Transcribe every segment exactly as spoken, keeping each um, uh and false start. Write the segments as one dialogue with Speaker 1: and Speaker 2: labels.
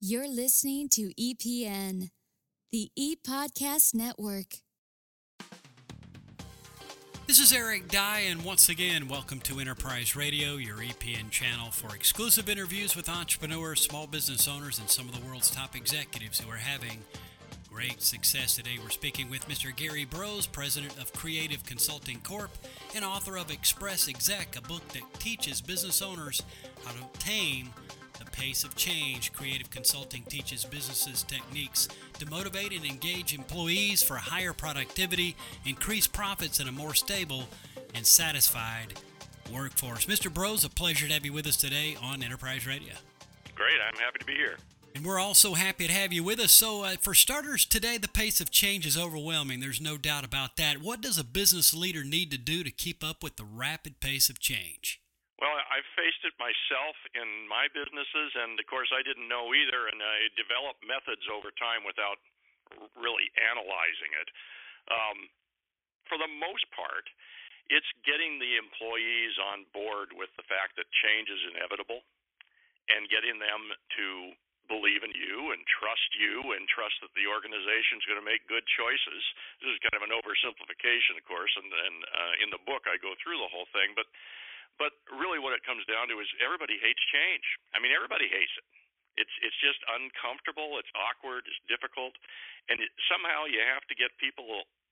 Speaker 1: You're listening to E P N, the E-Podcast Network.
Speaker 2: This is Eric Dye, and once again, welcome to Enterprise Radio, your E P N channel for exclusive interviews with entrepreneurs, small business owners, and some of the world's top executives who are having great success. Today, we're speaking with Mister Gary Brose, president of Creative Consulting Corp and author of Express Exec, a book that teaches business owners how to tame the pace of change. Creative Consulting teaches businesses techniques to motivate and engage employees for higher productivity, increase profits, and a more stable and satisfied workforce. Mister Brose, a pleasure to have you with us today on Enterprise Radio.
Speaker 3: Great, I'm happy to be here.
Speaker 2: And we're also happy to have you with us. So uh, for starters, today the pace of change is overwhelming. There's no doubt about that. What does a business leader need to do to keep up with the rapid pace of change?
Speaker 3: Well, I've faced it myself in my businesses, and of course I didn't know either, and I developed methods over time without really analyzing it. Um, for the most part, it's getting the employees on board with the fact that change is inevitable and getting them to believe in you and trust you and trust that the organization is going to make good choices. This is kind of an oversimplification, of course, and, and uh, in the book I go through the whole thing, but But really what it comes down to is everybody hates change. I mean, everybody hates it. It's it's just uncomfortable, it's awkward, it's difficult, and it, somehow you have to get people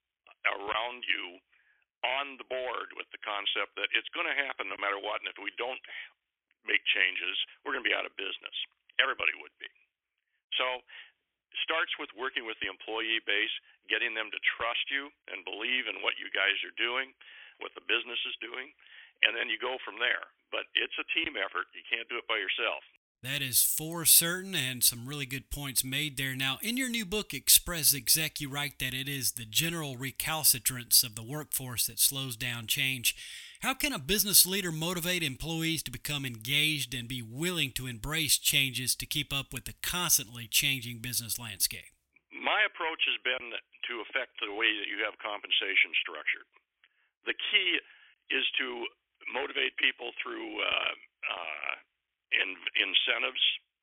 Speaker 3: around you on the board with the concept that it's going to happen no matter what, and if we don't make changes, we're going to be out of business. Everybody would be. So it starts with working with the employee base, getting them to trust you and believe in what you guys are doing, what the business is doing, and then you go from there. But it's a team effort. You can't do it by yourself.
Speaker 2: That is for certain, and some really good points made there. Now, in your new book, Express Exec, you write that it is the general recalcitrance of the workforce that slows down change. How can a business leader motivate employees to become engaged and be willing to embrace changes to keep up with the constantly changing business landscape?
Speaker 3: My approach has been to affect the way that you have compensation structured. The key is to motivate people through uh, uh, in, incentives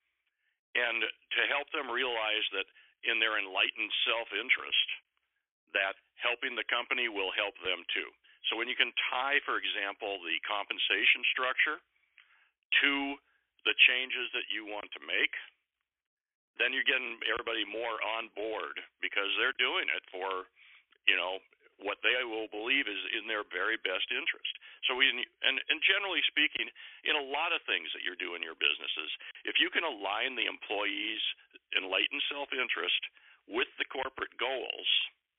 Speaker 3: and to help them realize that in their enlightened self-interest that helping the company will help them too. So when you can tie, for example, the compensation structure to the changes that you want to make, then you're getting everybody more on board because they're doing it for, you know, what they will believe is in their very best interest. So we, and, and generally speaking, in a lot of things that you're doing in your businesses, if you can align the employees' enlightened self-interest with the corporate goals,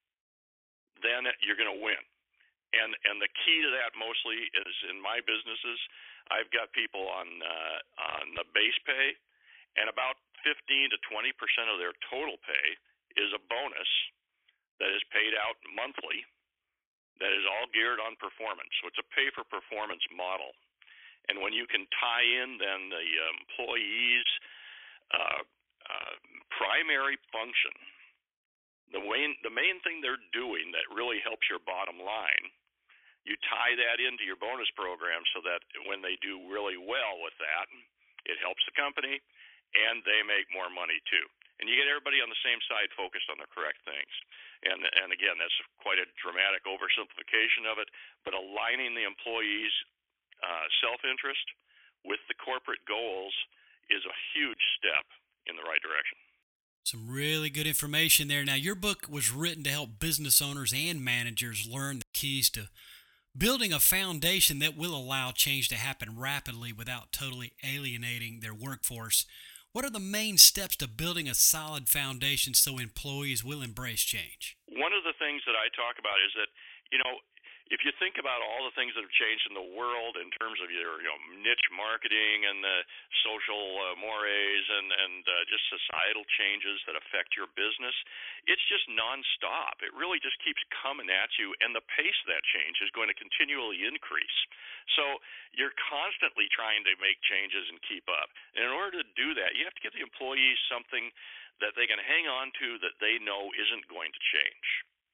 Speaker 3: then you're going to win. And and the key to that mostly is in my businesses, I've got people on uh, on the base pay, and about fifteen to twenty percent of their total pay is a bonus that is paid out monthly that is all geared on performance. So it's a pay-for-performance model. And when you can tie in then the employees' uh, uh, primary function, the main, the main thing they're doing that really helps your bottom line, you tie that into your bonus program so that when they do really well with that, it helps the company and they make more money too. And you get everybody on the same side focused on the correct things. And and again, that's quite a dramatic oversimplification of it, but aligning the employees' uh, self-interest with the corporate goals is a huge step in the right direction.
Speaker 2: Some really good information there. Now, your book was written to help business owners and managers learn the keys to building a foundation that will allow change to happen rapidly without totally alienating their workforce. What are the main steps to building a solid foundation so employees will embrace change?
Speaker 3: One of the things that I talk about is that, you know, if you think about all the things that have changed in the world in terms of your, you know, niche marketing and the social uh, mores and and uh, just societal changes that affect your business, it's just nonstop. It really just keeps coming at you, and the pace of that change is going to continually increase. So you're constantly trying to make changes and keep up. And in order to do that, you have to give the employees something that they can hang on to that they know isn't going to change.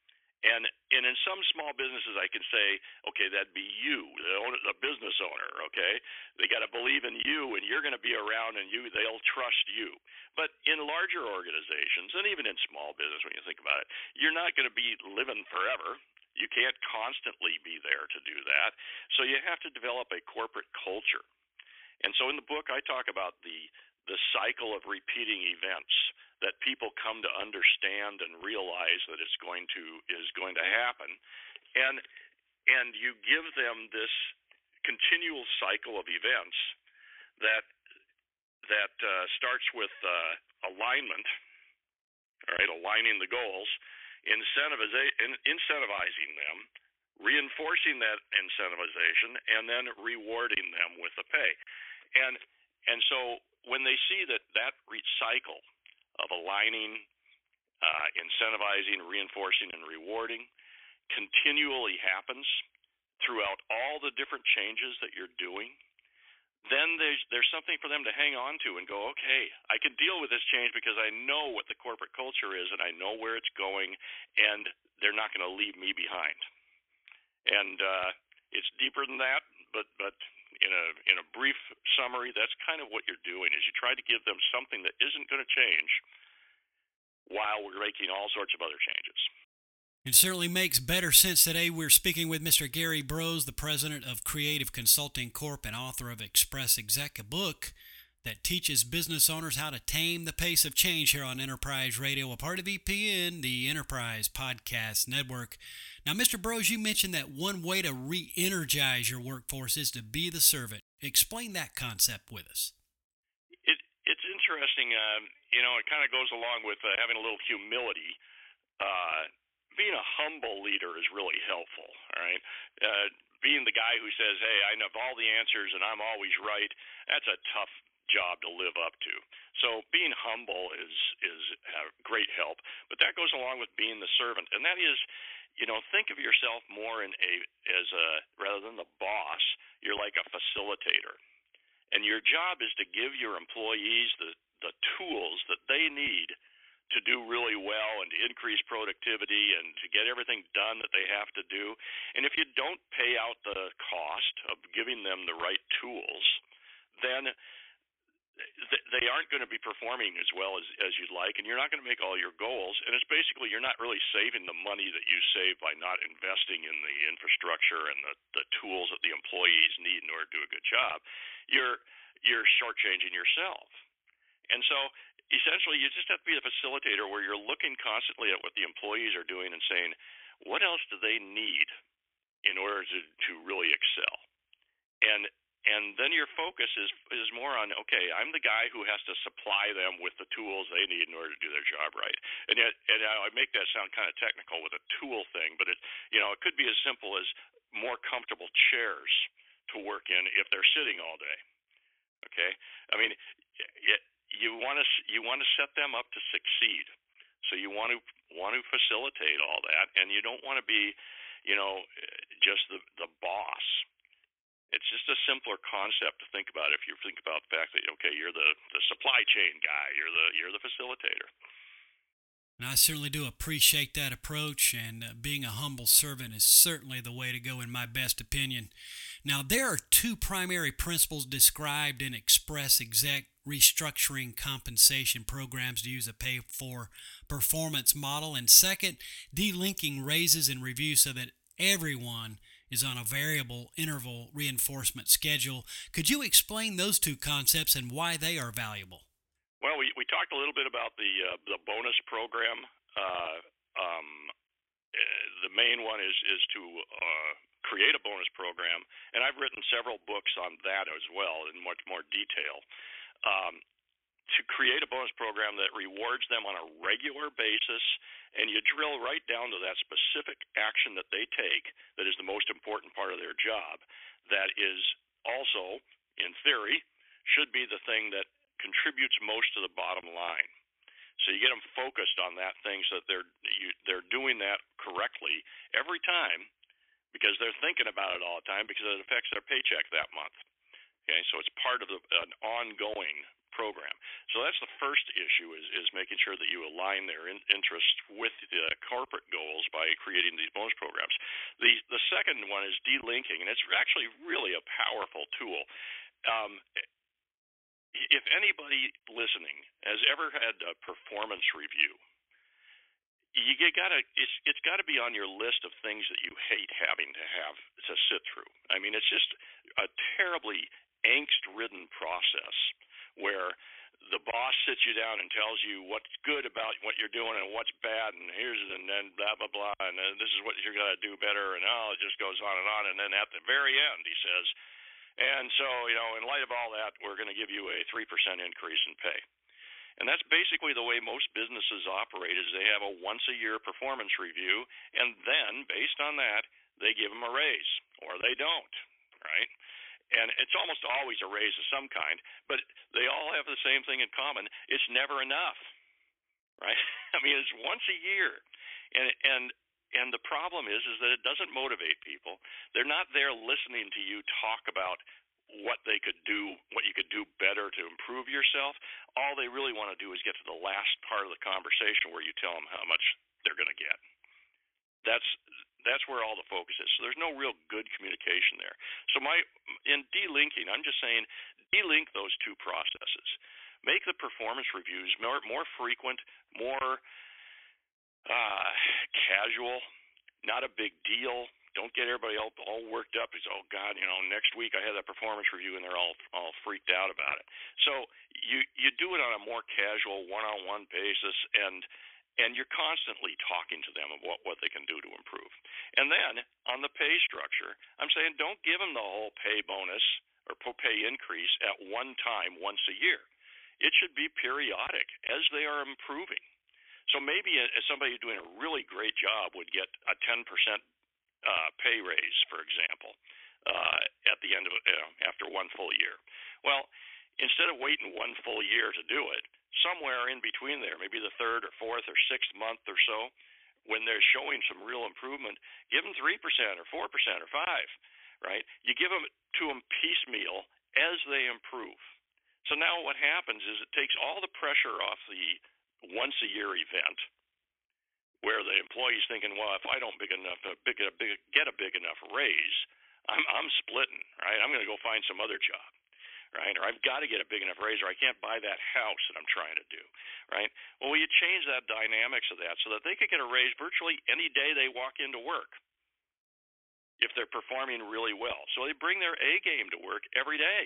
Speaker 3: And and in some small businesses, I can say, okay, that'd be you, the, owner, the business owner. Okay, they got to believe in you, and you're going to be around, and you they'll trust you. But in larger organizations, and even in small business, when you think about it, you're not going to be living forever. You can't constantly be there to do that. So you have to develop a corporate culture. And so in the book, I talk about the the cycle of repeating events that people come to understand and realize that it's going to is going to happen, and and you give them this continual cycle of events that that uh, starts with uh, alignment, all right, aligning the goals, incentiviza- incentivizing them, reinforcing that incentivization, and then rewarding them with the pay, and and so when they see that that cycle of aligning, uh, incentivizing, reinforcing, and rewarding continually happens throughout all the different changes that you're doing, then there's there's something for them to hang on to and go, okay, I can deal with this change because I know what the corporate culture is and I know where it's going, and they're not going to leave me behind. And uh, it's deeper than that, but but in a in a brief summary, that's kind of what you're doing, is you try to give them something that isn't going to change while we're making all sorts of other changes.
Speaker 2: It certainly makes better sense today. We're speaking with Mister Gary Brose, the president of Creative Consulting Corp and author of Express Exec, a book that teaches business owners how to tame the pace of change here on Enterprise Radio, a part of E P N, the Enterprise Podcast Network. Now, Mister Brose, you mentioned that one way to re-energize your workforce is to be the servant. Explain that concept with us.
Speaker 3: It, it's interesting. Um, you know, it kind of goes along with uh, having a little humility. Uh, being a humble leader is really helpful, all right? Uh, being the guy who says, hey, I have all the answers and I'm always right, that's a tough job to live up to. So being humble is is a great help, but that goes along with being the servant, and that is, you know, think of yourself more in a as a rather than the boss, you're like a facilitator, and your job is to give your employees the the tools that they need to do really well and to increase productivity and to get everything done that they have to do. And if you don't pay out the cost of giving them the right tools, then they aren't going to be performing as well as, as you'd like, and you're not going to make all your goals. And it's basically you're not really saving the money that you save by not investing in the infrastructure and the, the tools that the employees need in order to do a good job. You're you're shortchanging yourself. And so essentially you just have to be a facilitator where you're looking constantly at what the employees are doing and saying, what else do they need in order to, to really excel? And And then your focus is is more on, okay, I'm the guy who has to supply them with the tools they need in order to do their job right. And yet, and I make that sound kind of technical with a tool thing, but it, you know, it could be as simple as more comfortable chairs to work in if they're sitting all day. Okay, I mean, it, you want to you want to set them up to succeed. So you want to want to facilitate all that, and you don't want to be, you know, just the the boss. It's just a simpler concept to think about if you think about the fact that, okay, you're the, the supply chain guy, you're the you're the facilitator.
Speaker 2: And I certainly do appreciate that approach, and uh, being a humble servant is certainly the way to go in my best opinion. Now, there are two primary principles described in Express Exec: restructuring compensation programs to use a pay-for-performance model, and second, delinking raises and reviews so that everyone is on a variable interval reinforcement schedule. Could you explain those two concepts and why they are valuable?
Speaker 3: Well, we, we talked a little bit about the uh, the bonus program. Uh, um, uh, the main one is is to uh, create a bonus program, and I've written several books on that as well in much more detail. Um, to create a bonus program that rewards them on a regular basis, and you drill right down to that specific action that they take that is the most important part of their job, that is also, in theory, should be the thing that contributes most to the bottom line. So you get them focused on that thing so that they're you, they're doing that correctly every time, because they're thinking about it all the time, because it affects their paycheck that month. Okay, so it's part of the, an ongoing program. So that's the first issue, is, is making sure that you align their in, interests with the corporate goals by creating these bonus programs. The the second one is delinking, and it's actually really a powerful tool. Um, if anybody listening has ever had a performance review, you gotta it's it's got to be on your list of things that you hate having to have to sit through. I mean, it's just a terribly angst-ridden process where the boss sits you down and tells you what's good about what you're doing and what's bad, and here's and then blah blah blah, and then this is what you're gonna do better, and oh, it just goes on and on, and then at the very end he says, and so you know, in light of all that, we're going to give you a three percent increase in pay. And that's basically the way most businesses operate, is they have a once-a-year performance review, and then, based on that, they give them a raise, or they don't, right? And it's almost always a raise of some kind, but they all have the same thing in common. It's never enough, right? I mean, it's once a year. And and and the problem is, is that it doesn't motivate people. They're not there listening to you talk about what they could do, what you could do better to improve yourself. All they really want to do is get to the last part of the conversation where you tell them how much they're going to get. That's that's where all the focus is. So there's no real good communication there. So my in delinking, I'm just saying delink those two processes. Make the performance reviews more more frequent, more uh, casual, not a big deal. Don't get everybody all, all worked up. It's, oh, God, you know, next week I had that performance review, and they're all all freaked out about it. So you you do it on a more casual, one-on-one basis, and and you're constantly talking to them of what, what they can do to improve. And then on the pay structure, I'm saying don't give them the whole pay bonus or pay increase at one time once a year. It should be periodic as they are improving. So maybe a, somebody doing a really great job would get a ten percent Uh, pay raise, for example, uh, at the end of it, you know, after one full year. Well, instead of waiting one full year to do it, somewhere in between there, maybe the third or fourth or sixth month or so, when they're showing some real improvement, give them three percent or four percent or five, right? You give them to them piecemeal as they improve. So now what happens is it takes all the pressure off the once-a-year event, where the employee's thinking, well, if I don't big enough, uh, big, uh, big, get a big enough raise, I'm, I'm splitting, right? I'm going to go find some other job, right? Or I've got to get a big enough raise, or I can't buy that house that I'm trying to do, right? Well, you change that dynamics of that so that they could get a raise virtually any day they walk into work if they're performing really well. So they bring their A game to work every day,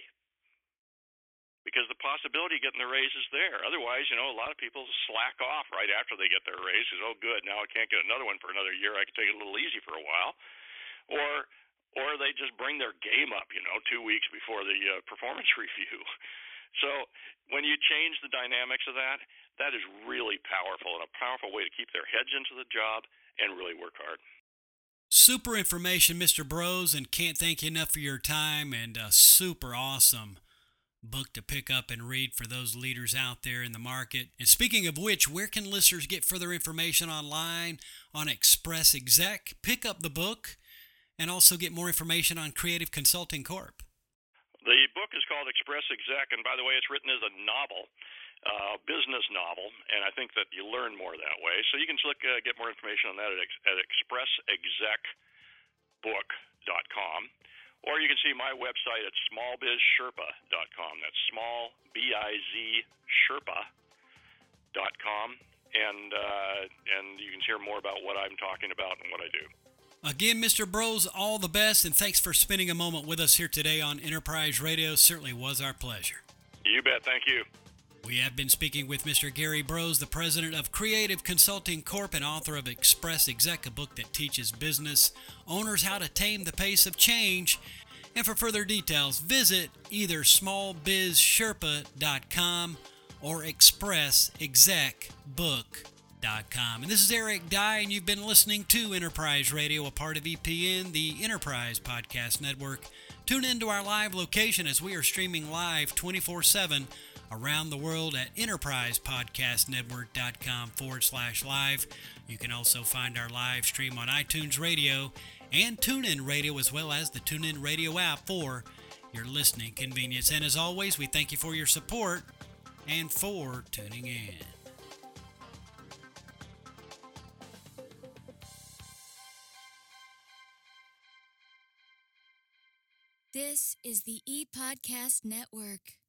Speaker 3: because the possibility of getting the raise is there. Otherwise, you know, a lot of people slack off right after they get their raise because, oh, good, now I can't get another one for another year. I can take it a little easy for a while. Or or they just bring their game up, you know, two weeks before the uh, performance review. So when you change the dynamics of that, that is really powerful, and a powerful way to keep their heads into the job and really work hard.
Speaker 2: Super information, Mister Brose, and can't thank you enough for your time, and uh, super awesome book to pick up and read for those leaders out there in the market. And speaking of which, where can listeners get further information online on Express Exec? Pick up the book and also get more information on Creative Consulting Corp.
Speaker 3: The book is called Express Exec, and by the way, it's written as a novel, uh, business novel, and I think that you learn more that way. So you can look, uh, get more information on that at, at express exec book dot com. Or you can see my website at small biz sherpa dot com. That's small, B I Z, Sherpa dot com. And, uh, and you can hear more about what I'm talking about and what I do.
Speaker 2: Again, Mister Brose, all the best, and thanks for spending a moment with us here today on Enterprise Radio. Certainly was our pleasure.
Speaker 3: You bet. Thank you.
Speaker 2: We have been speaking with Mister Gary Brose, the president of Creative Consulting Corp and author of Express Exec, a book that teaches business owners how to tame the pace of change. And for further details, visit either small biz sherpa dot com or express exec book dot com. And this is Eric Dye, and you've been listening to Enterprise Radio, a part of E P N, the Enterprise Podcast Network. Tune into our live location as we are streaming live twenty-four seven around the world at enterprisepodcastnetwork.com forward slash live. You can also find our live stream on iTunes Radio and TuneIn Radio, as well as the TuneIn Radio app for your listening convenience. And as always, we thank you for your support and for tuning in.
Speaker 1: This is the ePodcast Network.